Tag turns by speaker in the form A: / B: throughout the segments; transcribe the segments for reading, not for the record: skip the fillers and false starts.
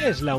A: Es la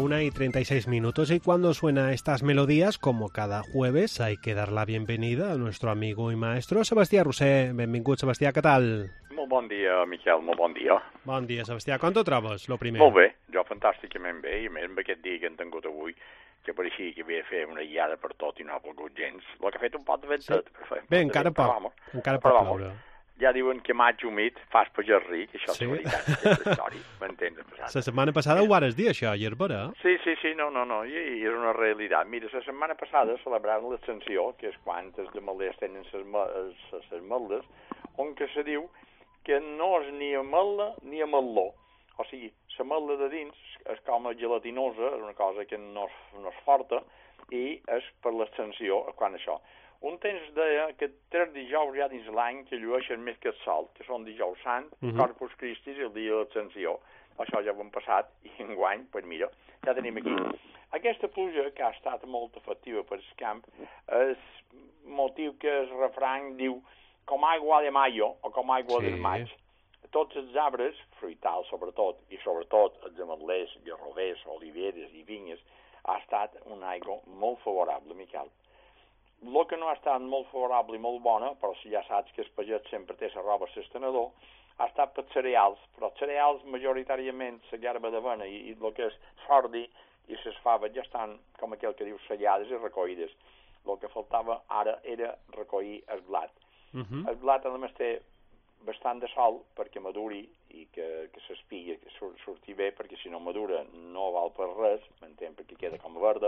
A: 1:36 y cuando suena estas melodías, como cada jueves, hay que dar la bienvenida a nuestro amigo y maestro Sebastià Roser. Benvingut, Sebastià, què tal?
B: Molt bon dia, Miquel, molt bon dia.
A: Bon dia, Sebastià. Com t'ho trobes, lo primer?
B: Molt bé, jo fantàsticament bé, i més amb aquest dia que hem tingut avui, que pareixia que havia de fer una guiada per tot i no ha volgut gens. El que ha fet un pot de ventet.
A: Sí. Bé, encara pot ploure.
B: Ja diuen que maig humit fas pejar ric, això és veritat, aquesta història, m'entens?
A: La setmana passada ho vares dir, això, i és vera.
B: Sí, no, i és una realitat. Mira, la setmana passada celebraren l'Ascensió, que és quan els ametllers tenen les ametlles, on que se diu que no és ni ametlla ni ametló. O sigui, l'ametlla de dins és com a gelatinosa, és una cosa que no és forta, i és per l'Ascensió, quan això. Un temps deia que 3 dijous ja dins l'any que llueixen més que el sol, que són dijous sant, Corpus Christi i el dia de l'Ascensió. Això ja ho hem passat, i enguany, doncs mira, ja tenim aquí. Aquesta pluja, que ha estat molt efectiva per el camp, és motiu que el refrany diu com aigua de mayo, o com aigua del maig. Tots els arbres, fruitals sobretot, i sobretot els ametlers, garrovers, oliveres i vinyes, ha estat una aigua molt favorable, Miquel. El que no ha estat molt favorable i molt bona, però si ja saps que el pagès sempre té la roba sostenedor, ha estat per cereals, però cereals majoritàriament la garba d'avena i el que és sordi i les faves ja estan, com aquell que diu, sellades i recollides. El que faltava ara era recollir el blat. El blat, a més, té bastant de sol perquè maduri i que s'espigui, que surti bé, perquè si no madura no val per res, m'entén, perquè queda com verda,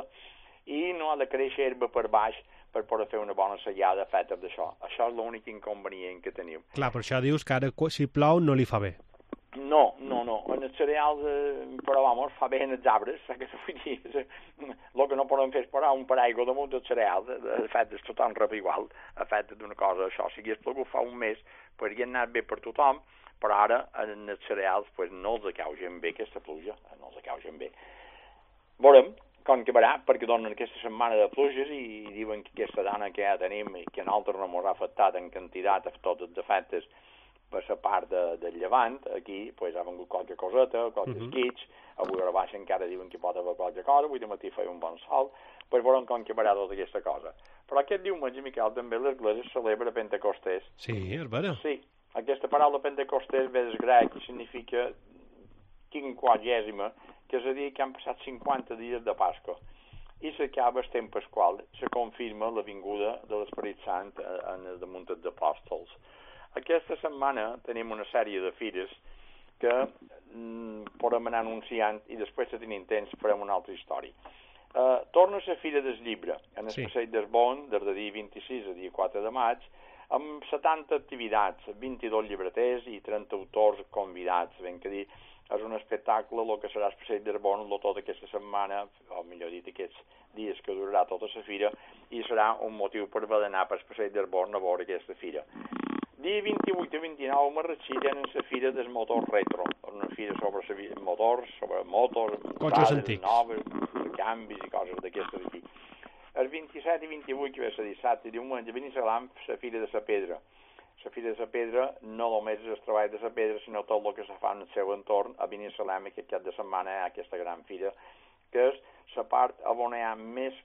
B: i no ha de créixer herba per baix per poder fer una bona sellada feta d'això. Això és l'únic inconvenient que tenim.
A: Clar, per això dius que ara si plou no li fa bé.
B: No. En els cereals, però vamos, fa bé en els arbres, que vull dir, el que no podem fer és parar un paraigua damunt dels cereals, de fet, és tothom rep igual, a fet d'una cosa, això, si hagués plogut fa un mes, podria anar bé per tothom, però ara en els cereals pues, no els caugen bé aquesta pluja, no els caugen bé. Veurem com acabarà, perquè donen aquesta setmana de pluges i diuen que aquesta dana que ja tenim i que a nosaltres no ens ha afectat en quantitat a tots els efectes per la part del llevant, aquí pues, ha vengut qualque coseta, qualques esquits, avui a la baixa encara diuen que pot haver qualque cosa, avui de matí feia un bon sol, pues veurem com acabarà tota aquesta cosa. Però aquest diumenge, Miquel, també l'Església celebra Pentecostés.
A: Sí, és vera.
B: Sí, aquesta paraula Pentecostés ve del grec i significa 50, que és a dir que han passat 50 dies de Pasqua. I s'acaba el temps pasqual, se confirma la vinguda de l'Esperit Sant en el damunt dels apòstols. Aquesta setmana tenim una sèrie de fires que podem anar anunciant i després, si tenim temps, farem una altra història. Torna a la Fira del Llibre, en el Passeig del Bon, des de dia 26 a dia 4 de maig, amb 70 activitats, 22 llibreters i 30 autors convidats, ben que dir, és un espectacle, el que serà el Passeig del Bon, tota aquesta setmana, o millor dit, aquests dies que durarà tota la fira, i serà un motiu per haver d'anar per el Passeig del Bon a veure aquesta fira. Dia 28 i 29 a Marratxí tenen la Fira del Motor Retro, una fira sobre motors,
A: cotxes antics,
B: noves, canvis i coses d'aquestes aquí. El 27 i 28, que va ser dissabte i diumenge, a Binissalem, la Fira de la Pedra. La Fira de la Pedra no només és el treball de la pedra, sinó tot el que se fa en el seu entorn. A Binissalem, aquest cap de setmana, hi ha aquesta gran fira, que és la part on hi ha més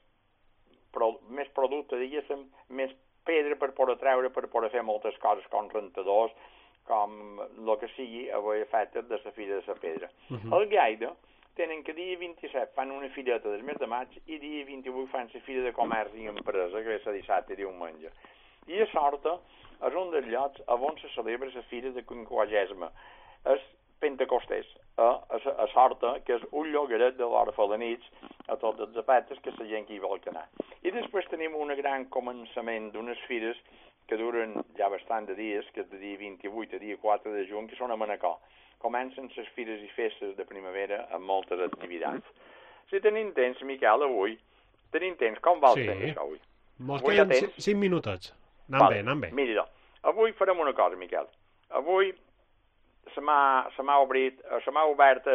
B: producte, diguéssim, més pedra per poder treure, per poder fer moltes coses, com rentadors, com el que sigui, avui fet de la Fira de la Pedra. El Gaida tenen que dia 27 fan una fireta del mes de maig i dia 28 fan la Fira de Comerç i Empresa, que és el dissabte i diumenge. I a Sorta és un dels llocs on se celebra la Fira de 50, és Pentecostés, a Sorta, que és un llogaret de l'hora fa la nit, a tots els efectes que la gent que hi vol anar. I després tenim un gran començament d'unes fires que duren ja bastant de dies, que és de dia 28 a dia 4 de juny, que són a Manacor. Comencen les fires i festes de primavera amb moltes activitats. Si tenim temps, Miquel, avui, tenim temps, com va el temps, això avui?
A: Mos queden 5 minutets. Anant bé.
B: Mira, avui farem una cosa, Miquel. Avui se m'ha obert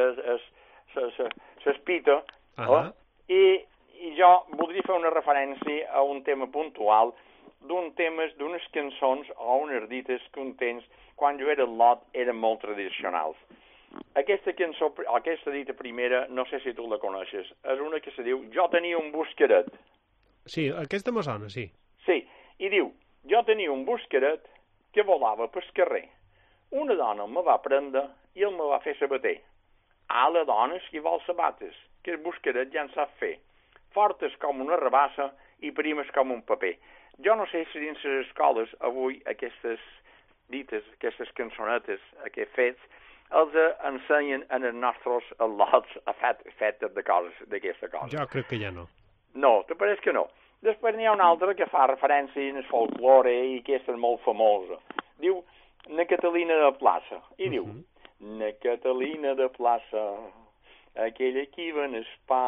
B: l'espita i jo voldria fer una referència a un tema puntual d'unes cançons o unes dites que un temps, quan jo era al lot, eren molt tradicionals. aquesta cançó, aquesta dita primera, no sé si tu la coneixes, és una que se diu Jo tenia un buscaret.
A: Sí, aquesta me sona, sí.
B: Sí, i diu, jo tenia un buscaret que volava pel carrer. Una dona me va prendre i el me va fer sabater. A la dona si vol sabates, que el buscaret ja en sap fer. Fortes com una rabassa i primes com un paper. Jo no sé si dins les escoles avui aquestes dites, aquestes cançonetes, aquests fets, els ensenyen en els nostres al·lots fetes de coses, d'aquesta cosa.
A: Jo crec que ja no.
B: No, te pareix que no. Després n'hi ha una altra que fa referència al folklore i aquesta és molt famosa. Diu, na Catalina de Plaça. I diu, na Catalina de Plaça, aquella que iba en espà,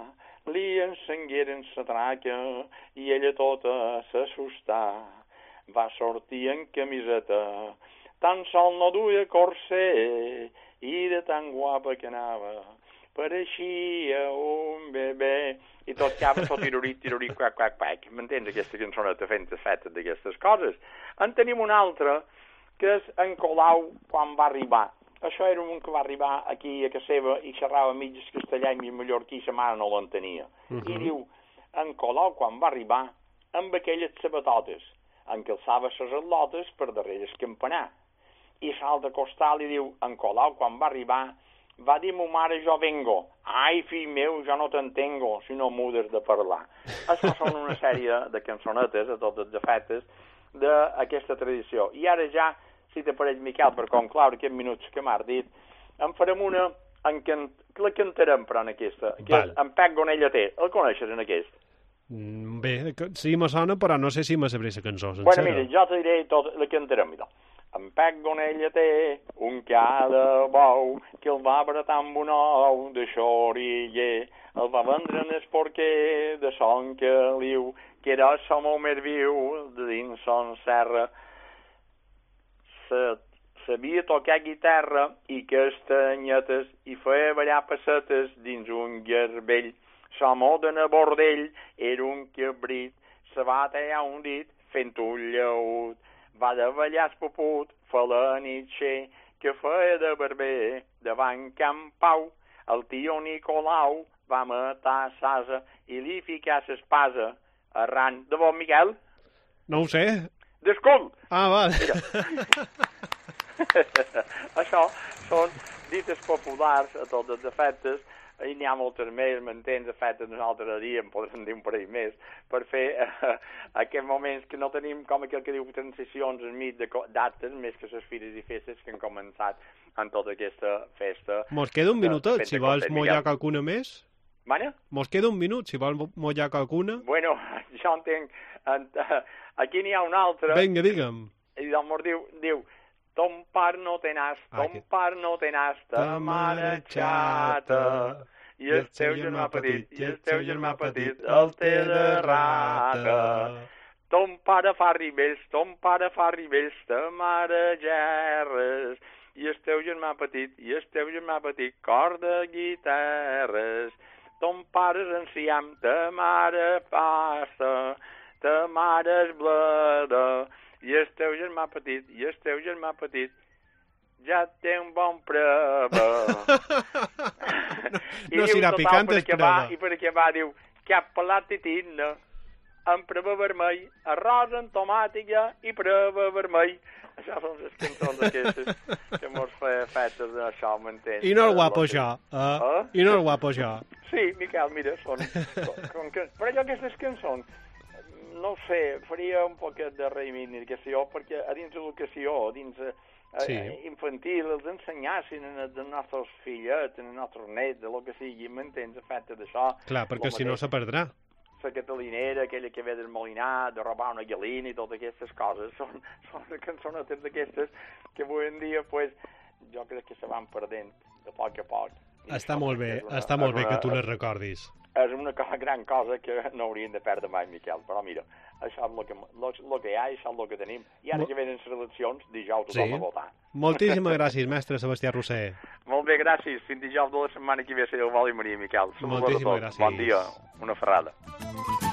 B: li encengueren sa traca i ella tota s'assustà. Va sortir en camiseta, tan sol no duia corser i de tan guapa que anava. Pareixia un bebè i tot cap, tot tirorit, quac, quac, quac. M'entens, aquesta cançoneta fetes d'aquestes coses? En tenim una altra, que és en Colau quan va arribar. Això era un que va arribar aquí a casa seva i xerrava mitges castellà i mig mallorquí, sa mare no l'entenia. I diu, en Colau quan va arribar, amb aquelles sabatotes, en què alçava ses al·lotes per darrere el campanar. I l'altre costat li diu, en Colau quan va arribar, va dir mo mare, jo vengo. Ai, fill meu, jo no t'entengo, si no mudes de parlar. Això són una sèrie de cançonetes, de tots els efectes, d'aquesta tradició. I ara ja, si t'apareix, Miquel, per concloure aquests minuts que m'has dit, en farem una que la cantarem, però, en aquesta, que és en Pep Gonella té. El coneixes, en aquest?
A: Bé, sí me sona, però no sé si me sabré la cançó sencera.
B: Bueno, mira, jo te diré tot, la cantarem, mira. En Pep Gonella té un ca de bou que el va bretar amb un ou de xoriller. El va vendre en el porquer de son que liu, que era el so molt més viu de dins son serra. Sabia tocar guitarra i castanyetes i feia ballar passetes dins un garbell. Sa moda en bordell era un cabrit, se va tallar un dit fent un lleut. Va de ballar espoput, fa la nitxer, que feia de barber davant Can Pau. El tio Nicolau va matar Sasa i li ficar s'espasa arran. De bon, Miquel?
A: No ho sé.
B: D'escol!
A: Ah, vale.
B: Això són dites populars a tots els efectes, i n'hi ha moltes més, m'entens, efectes nosaltres a dia, en podem dir un parell més, per fer aquests moments que no tenim, com aquell que diu, transicions enmig de dates, més que les fires i festes que han començat en tota aquesta festa.
A: Mos queda un minutet, si vols mullar qualcuna més.
B: Mare?
A: Mos queda un minut, si vols mullar qualcuna.
B: Bueno, jo entenc. Aquí n'hi ha una altra.
A: Vinga, digue'm.
B: I l'amor diu, ton pare no tenàs, ton pare no tenàs, ta mare xata, i el teu germà petit, el té de rata. Ton pare fa ribells, ta mare gerres, i el teu germà petit, cor de guitarres. Ton pare és enciam, ta mare pasta, ta mare és bleda, i el teu germà petit, ja té un bon preva.
A: No serà picant el preva.
B: I per què va, diu, cap pelat titina, amb preva vermell, arròs amb tomàtica i preva vermell. Això són les cançons aquestes que mos fetes d'això, m'entens?
A: I no el guapo això, I no el guapo això.
B: Sí, Miquel, mira, són... Però jo aquestes cançons, no ho sé, faria un poquet de reivindicació, perquè a dins l'educació, a dins infantil, els ensenyassin als nostres fillets, als nostres nets, de lo que sigui, m'entens, efecte d'això.
A: Clar, perquè si no se perdrà.
B: La catalinera, aquella que ve del molinar, de robar una gallina i totes aquestes coses, són cançonetes d'aquestes que avui en dia, pues, jo crec que se van perdent de poc a poc.
A: Està molt bé que tu les recordis.
B: És una gran cosa que no hauríem de perdre mai, Miquel, però mira, això és el que hi ha, això és el que tenim. I ara que venen les eleccions, dijous tothom a votar.
A: Moltíssimes gràcies, mestre Sebastià Roser.
B: Molt bé, gràcies. Fins dijous de la setmana que ve, si Déu vol i Maria, Miquel.
A: Moltíssimes gràcies.
B: Bon dia, una ferrada.